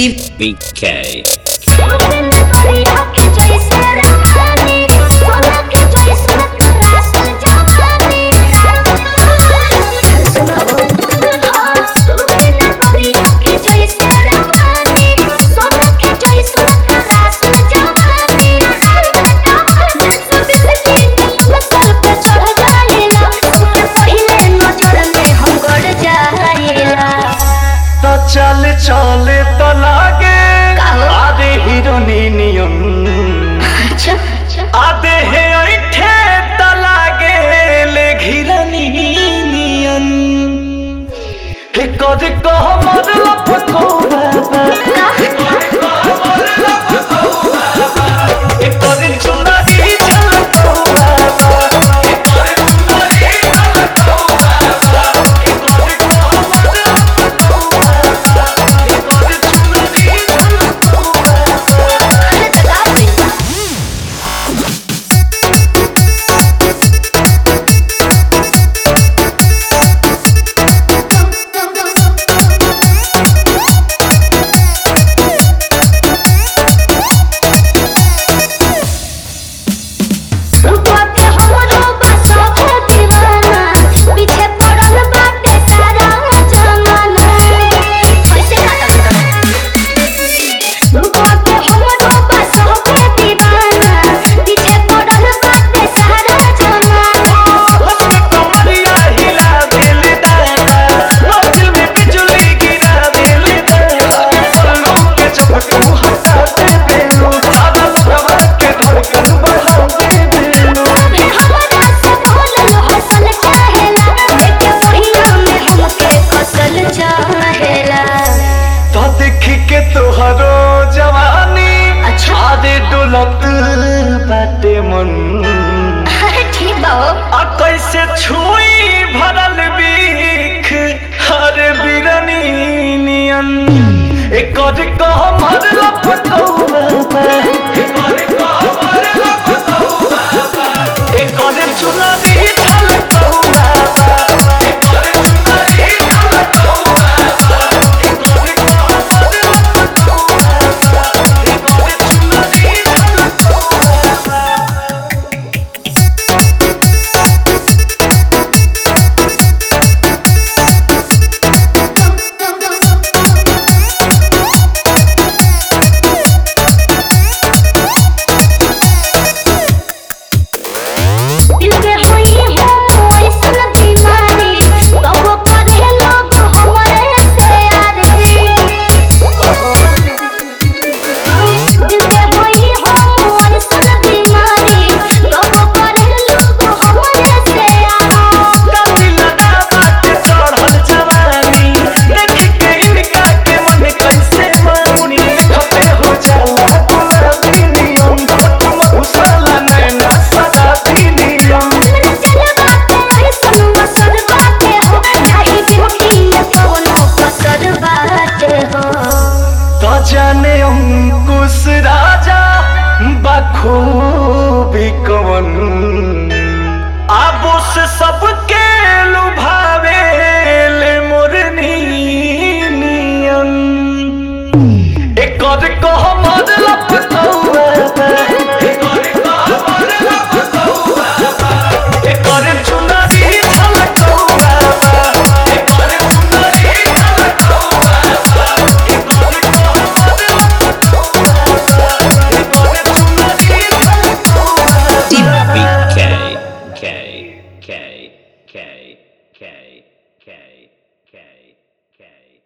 TBK. चल चले तो लागे आधे हीरोनी नियन आधे है ऐठे तो लागे ले घिरनी नियन हे कद कह मतलब को बाबा एक कद चुना ही चल को बाबा तोहरो जवानी आधे डोलत बाटे मन आ कैसे छुई भरल बीख हर बिरनी नियन एक कह मरल पतौबा एक चुना दी झलकौबा जाने अंकुश राजा बखूबी कवन आबो से सबके लुभावे ले मोरनी नियन एक कह मतलब पतौबा एक चुना दी झलकौबा K.